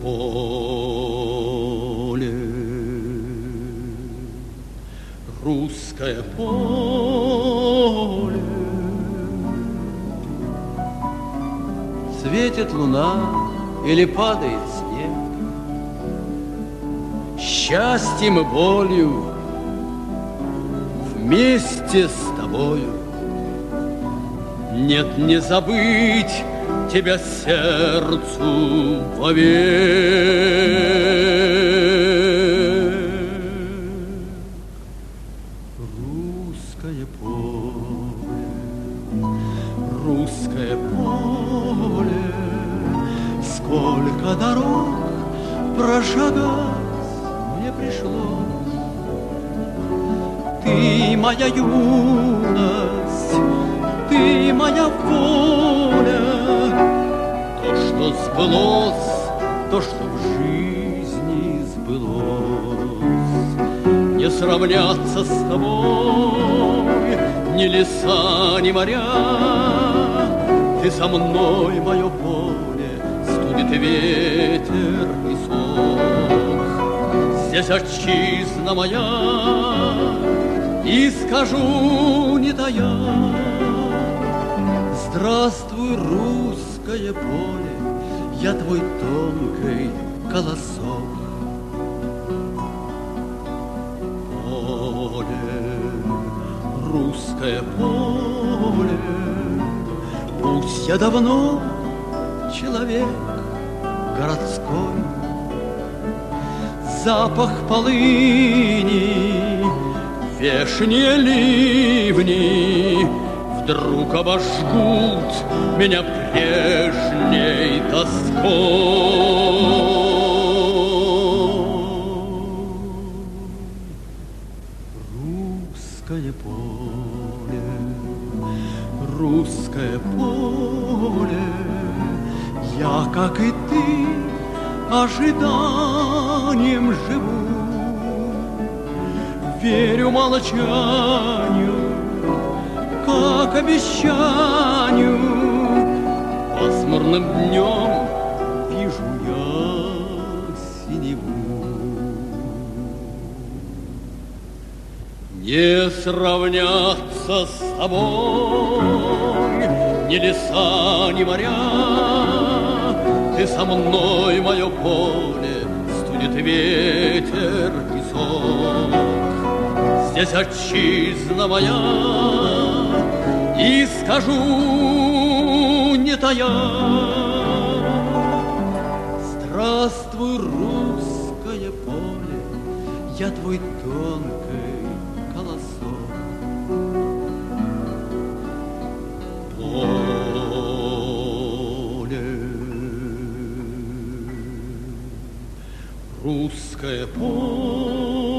поле, русское поле. Светит луна или падает снег, счастьем и болью вместе с тобою. Нет, не забыть тебя сердцу вовек. Русское поле, русское поле, сколько дорог прошагать мне пришлось. Ты моя юность, ты моя воля, то, что сбылось, то, что в жизни сбылось. Не сравняться с тобой ни леса, ни моря. Ты со мной, мое поле, студит ветер и сох. Здесь отчизна моя, и скажу, не тая: здравствуй, русское поле, я твой тонкий колосок. Поле, русское поле, пусть я давно человек городской, запах полыни, вешние ливни вдруг обожгут меня прежней тоской. Русское поле, русское поле, я, как и ты, ожиданием живу. Верю молчанию, как обещанию. Пасмурным днем вижу я синеву. Не сравняться с тобой ни леса, ни моря. Ты со мной, мое поле, студит ветер и сох. Здесь отчизна моя, и скажу, не тая: здравствуй, русское поле, я твой тонкий колосок. Поле, русское поле,